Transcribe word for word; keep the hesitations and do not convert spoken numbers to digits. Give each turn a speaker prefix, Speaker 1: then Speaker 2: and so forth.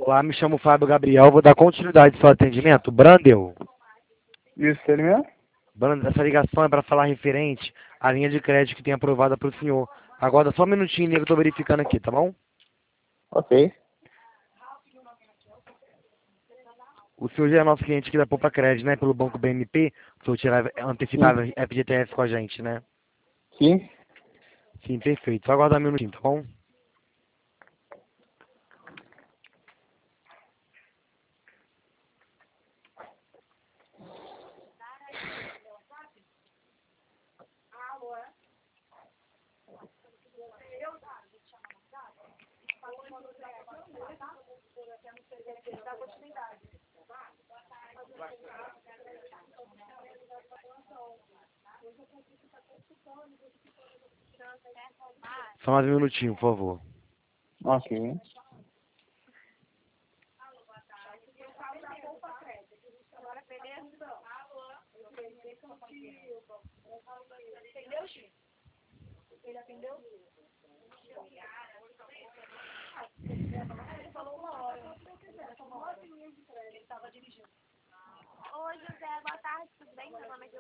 Speaker 1: Olá, me chamo Fábio Gabriel, vou dar continuidade ao seu atendimento. Brandel,
Speaker 2: Isso, ele mesmo?
Speaker 1: Brandel, essa ligação é para falar referente à linha de crédito que tem aprovada para o senhor. Agora só um minutinho, nego, eu tô verificando aqui, tá bom?
Speaker 2: Ok.
Speaker 1: O senhor já é nosso cliente aqui da Poupa Crédito, né? Pelo Banco B M P, o senhor tirar antecipável F G T S com a gente, né?
Speaker 2: Sim.
Speaker 1: Sim, perfeito. Só aguardar um minutinho, tá bom? Só mais um minutinho, por favor.
Speaker 2: Ok.